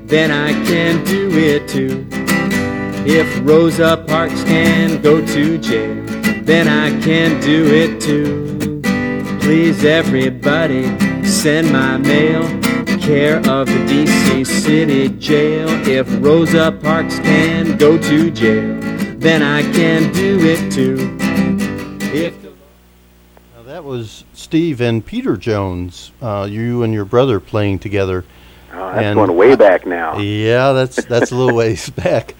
then I can do it too. If Rosa Parks can go to jail, then I can do it too. Please everybody, send my mail, care of the D.C. City Jail. If Rosa Parks can go to jail, then I can do it too. Now that was Steve and Peter Jones, you and your brother playing together. Oh, that's going way back now. Yeah, that's a little ways back.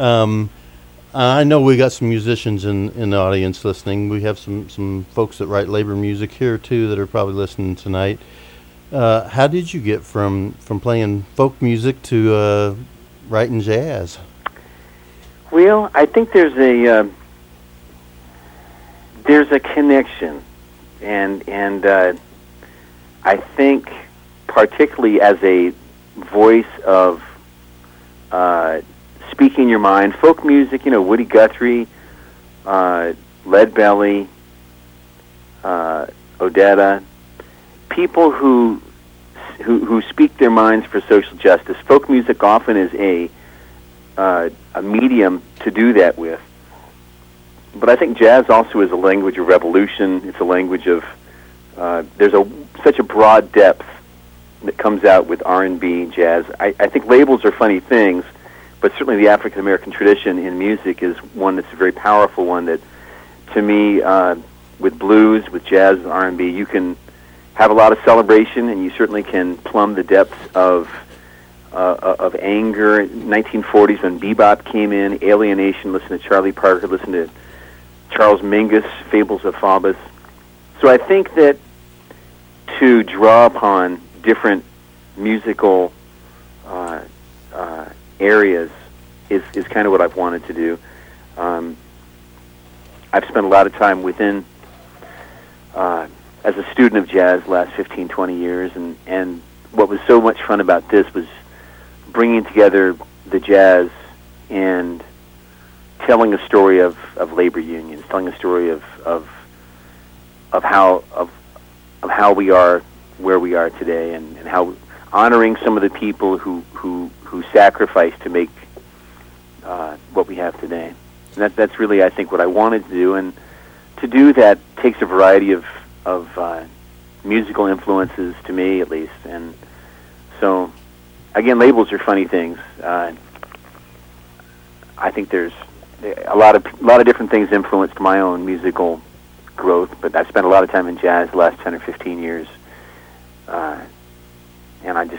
I know we got some musicians in the audience listening. We have some folks that write labor music here too that are probably listening tonight. How did you get from playing folk music to writing jazz? Well, I think there's a connection, and I think particularly as a voice of speaking your mind, folk music, Woody Guthrie, Leadbelly, Odetta, people who speak their minds for social justice. Folk music often is a medium to do that with. But I think jazz also is a language of revolution. It's a language of there's such a broad depth that comes out with R&B, jazz. I think labels are funny things, but certainly the African American tradition in music is one that's a very powerful one that, to me, with blues, with jazz, R&B, you can have a lot of celebration, and you certainly can plumb the depths of anger. 1940s when bebop came in, alienation, listen to Charlie Parker, listen to Charles Mingus, Fables of Faubus. So I think that to draw upon different musical areas is kind of what I've wanted to do. I've spent a lot of time within, as a student of jazz the last 15, 20 years, and what was so much fun about this was bringing together the jazz and telling a story of labor unions, telling a story of how we are where we are today, and how honoring some of the people who sacrificed to make what we have today. And that's really, I think, what I wanted to do. And to do that takes a variety of musical influences, to me at least. And so, again, labels are funny things. I think there's a lot of different things influenced my own musical growth, but I've spent a lot of time in jazz the last 10 or 15 years. And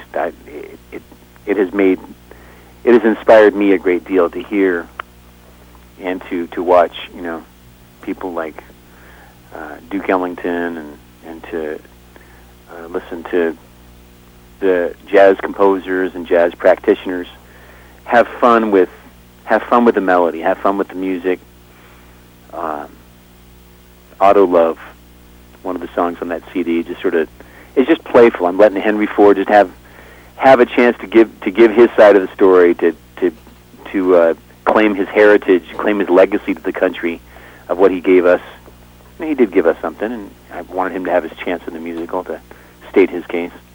it has inspired me a great deal to hear and to watch, people like Duke Ellington and to listen to the jazz composers and jazz practitioners have fun with the melody, have fun with the music. Auto Love, one of the songs on that CD, it's just playful. I'm letting Henry Ford just have a chance to give his side of the story, to claim his heritage, claim his legacy to the country of what he gave us. And he did give us something, and I wanted him to have his chance in the musical to state his case.